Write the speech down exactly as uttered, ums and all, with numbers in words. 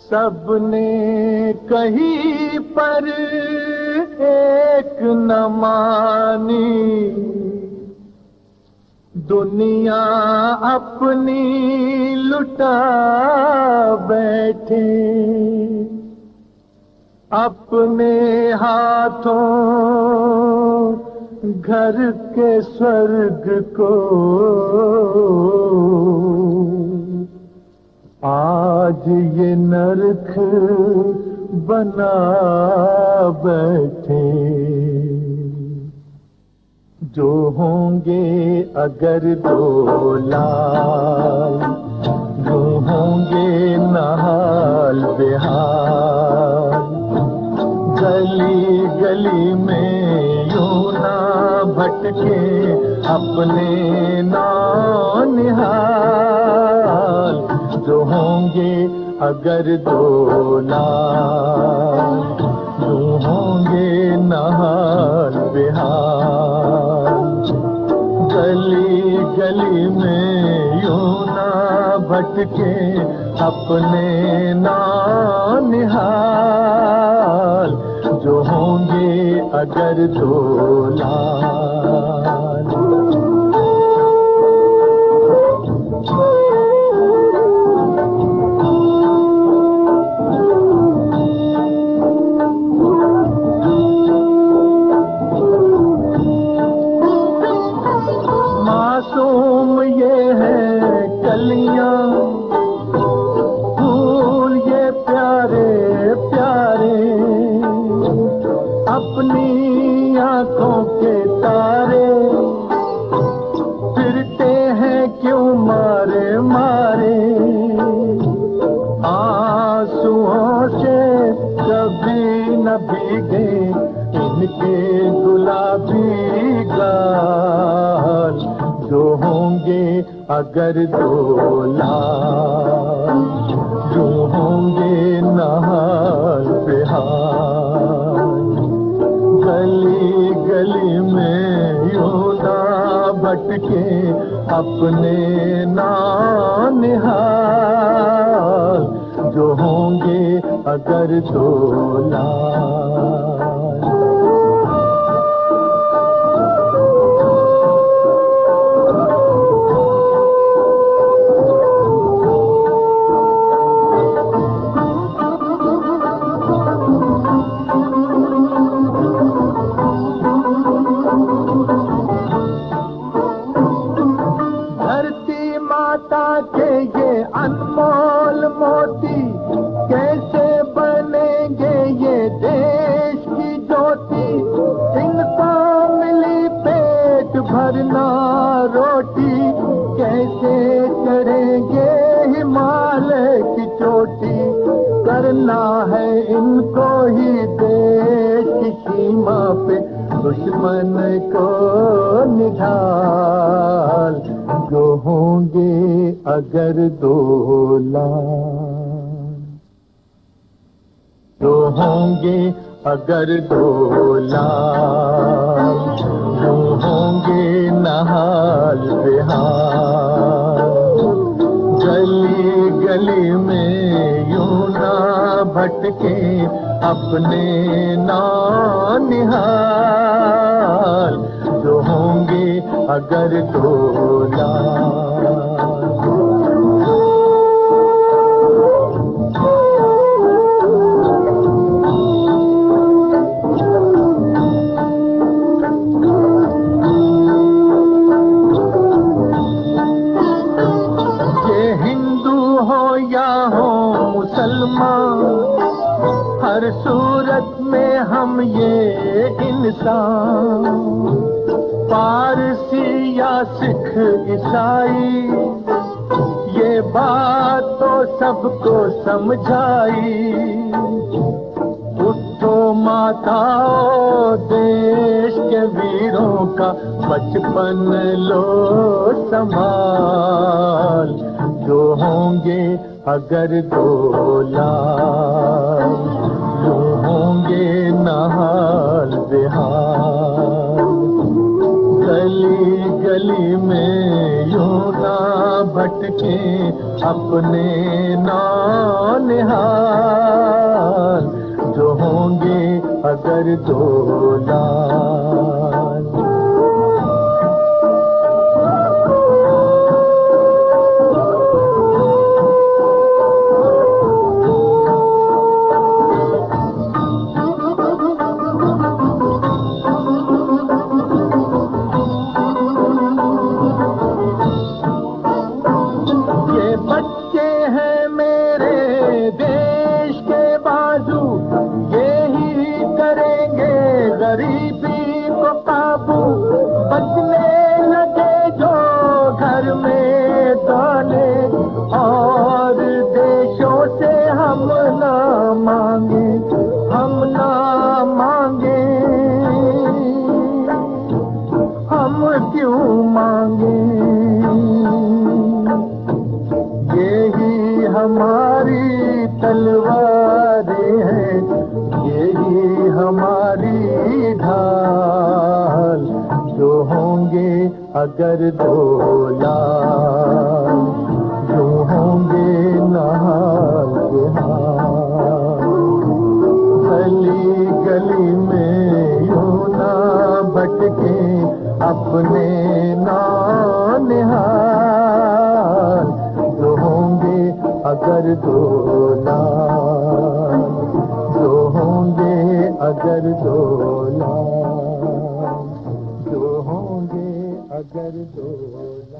सबने कहीं पर एक न मानी, दुनिया अपनी लुटा बैठे। अपने हाथों घर के स्वर्ग को आज ये नरक बना बैठे। जो होंगे अगर दो लाल, जो होंगे नहाल बेहाल। गली गली में यूं ना भटके अपने नौनिहाल। जो होंगे अगर दो लाल, जो होंगे नहाल बेहाल। गली गली में यूं ना भटके अपने नौनिहाल। जो होंगे अगर दो लाल। मासूम ये है कलियां, फूल ये प्यारे प्यारे। अपनी आंखों के तारे फिरते हैं क्यों मारे मारे। आंसुओं से कभी न भीगे इनके गुलाबी गाल। जो होंगे अगर दो लाल, जो होंगे नहाल बेहाल। गली गली में यूं ना भटके अपने नौनिहाल। जो होंगे अगर दो लाल। के ये अनमोल मोती कैसे बनेंगे ये देश की ज्योति। इनको मिली पेट भरना रोटी, कैसे चढ़ेंगे हिमालय की चोटी। करना है इनको ही देश की सीमा पे दुश्मन को निढाल। जो होंगे अगर दो लाल, जो होंगे अगर दो लाल। जो होंगे नहाल बेहाल। गली गली में यूं ना भटके अपने नौनिहाल। जो होंगे अगर दो लाल। ये हिंदू हो या हो मुसलमान, हर सूरत में हम ये इंसान। पारसी या सिख ईसाई ये बात तो सबको समझाई। उठो माताओं देश के वीरों का बचपन लो संभाल। जो होंगे अगर दो लाल, जो होंगे नहाल बेहाल। गली गली में यूं ना भटके अपने नौनिहाल। अगर दो लाल। ये बच्चे हैं मेरे देश के बाजू, यही करेंगे गरीबी को काबू। बचने लगे जो घर में दाने, और देशों से हम ना मांगे, हम ना मांगे, हम क्यों मांगे। यही हमारी तलवारें हैं, यही हमारी ढाल, जो होंगे अगर दो लाल, जो होंगे नहाल के हाल। गली गली में यूं ना भटके अपने नानिहाल, जो होंगे अगर दो लाल, जो होंगे अगर दो लाल, जो होंगे अगर दो लाल।